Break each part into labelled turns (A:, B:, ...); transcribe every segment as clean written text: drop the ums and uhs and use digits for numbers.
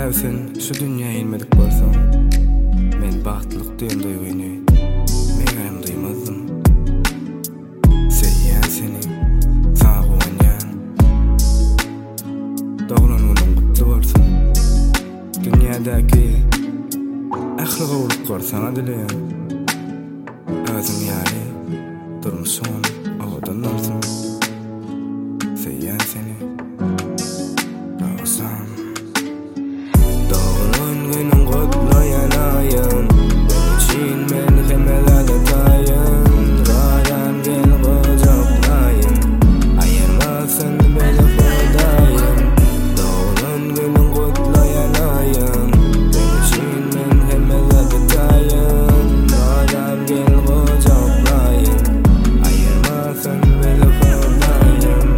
A: Äbi sen şu dünýäge ilmedik bolsaň, men bagtlylyk diýen duýguny meňem duýmazdym. Seýýän seni, saňa goýanýan. Doglan günüň gutly bolsun. Dünýädäki ähli gowulyp gorsaňa dileýän. Özüň ýaly, durmuşyň owadan bolsun. Seýýän seni, dogsan. Doglan günüň gutlaýan ben için men hemelerde taýyn. Raýan gel gojaklaýyn, aýyrmasyn beni hodaýyn. Doglan günüň gutlaýan ben için men hemelerde taýyn. Raýan gel gojaklaýyn, aýyrmasyn beni hodaýyn.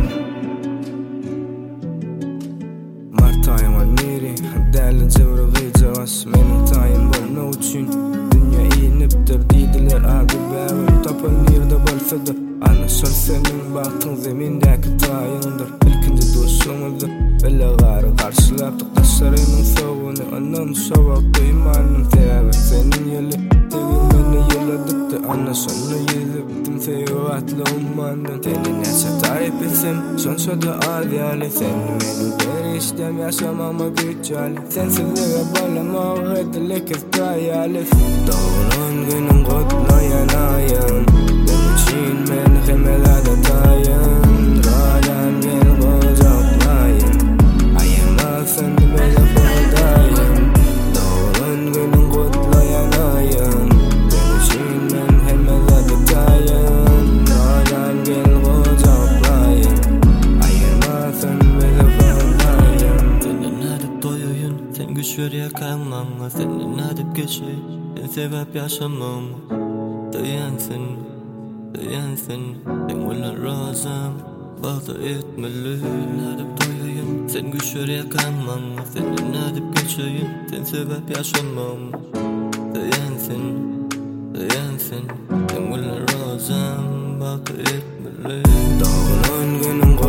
A: Mart aýyma neri, däli jewrigi jawaş meniň taýyn bolmak üçin. Dünýä iýnipdir diýdiler ady bäwir tapan ýerde bolsa-da. Ana şol seniň bagtyň zemindäki taýyndyr. Ilkinji duşuňyzy belle gary garşylapdyk daşlarynyň soguny. Ondan şowak duýmanyň sebäbi seniň ýeli meni ýyladypdy. Ana şonu ýyzypdym seýwatly ummandan. Seni näçe taýyp etsem şonça-da az ýaly. Sen meniň berişdem ýaşamama güýçali. Sensizlige bolamak edilik istaýaly. Doglan günüň gutlaýan ben için men hemelerde taýyn. Raýan gel gojaklaýyn, aýyrmasyn beni hodaýyn. Doglan günüň gutlaýan ben için men hemelerde taýyn. Raýan gel gojaklaýyn, aýyrmasyn beni hodaýyn.
B: Senden nädip doýaýyn, sen güç berýän maňa. Senden nädip geçeýin, sen sebäp ýaşamam. Doýansyň, sen bilen razam, bagda etmeli. Nädip doýaýyn, sen güç berýän maňa. Senden nädip geçeýin, sen sebäp ýaşamam. Doýansyň, sen bilen razam, bagda etmeli.
A: Doglan günüň